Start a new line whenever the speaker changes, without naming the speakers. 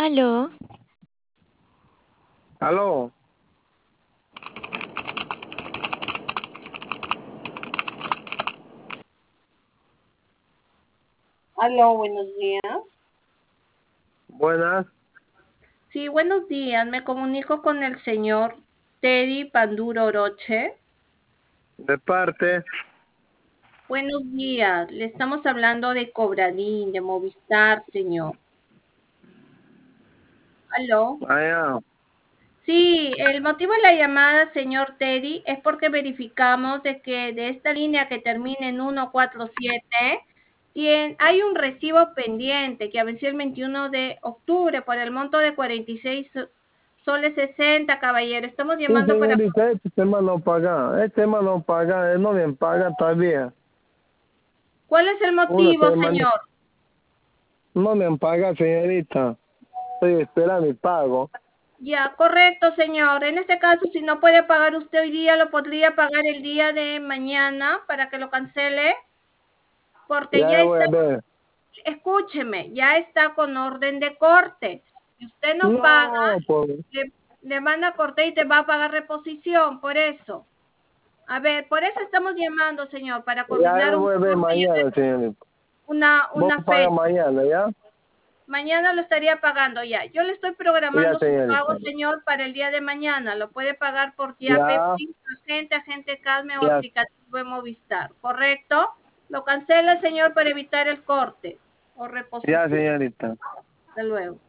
Aló,
Aló,
Aló, buenos días.
buenas,
Sí, buenos días. Me comunico con el señor Teddy Panduro Oroche.
de parte,
Buenos días. Le estamos hablando de Cobradín, de Movistar, señor. Aló.
allá.
Sí, el motivo de la llamada, señor Teddy, es porque verificamos de que de esta línea que termina en 147, hay un recibo pendiente que venció el 21 de octubre por el monto de 46 soles 60, caballero. Estamos
Sí,
llamando para...
señorita, este tema no paga, él no me paga todavía.
¿Cuál es el
Una
motivo,
semana,
señor?
no me paga, señorita. Estoy esperando mi pago.
Ya, correcto, señor. En este caso, si no puede pagar usted hoy día, lo podría pagar el día de mañana para que lo cancele, porque ya
Ya voy
está,
a ver.
escúcheme, ya está con orden de corte. Si usted no paga,
No, pues,
le, le van a cortar y te va a pagar reposición, por eso. A ver, por eso estamos llamando, señor, para
ya
coordinar
yo
un
voy a ver
corte y
mañana, señorita. Vos
una
paga
fecha.
mañana, ¿ya?
Mañana lo estaría pagando ya. Yo le estoy
Ya,
programando su pago,
señorita.
señor, para el día de mañana. Lo puede pagar por Yape,
Ya,
agente Calme o
ya,
aplicativo de Movistar, ¿correcto? Lo cancela, señor, para evitar el corte o
ya,
reposición.
señorita.
Hasta luego.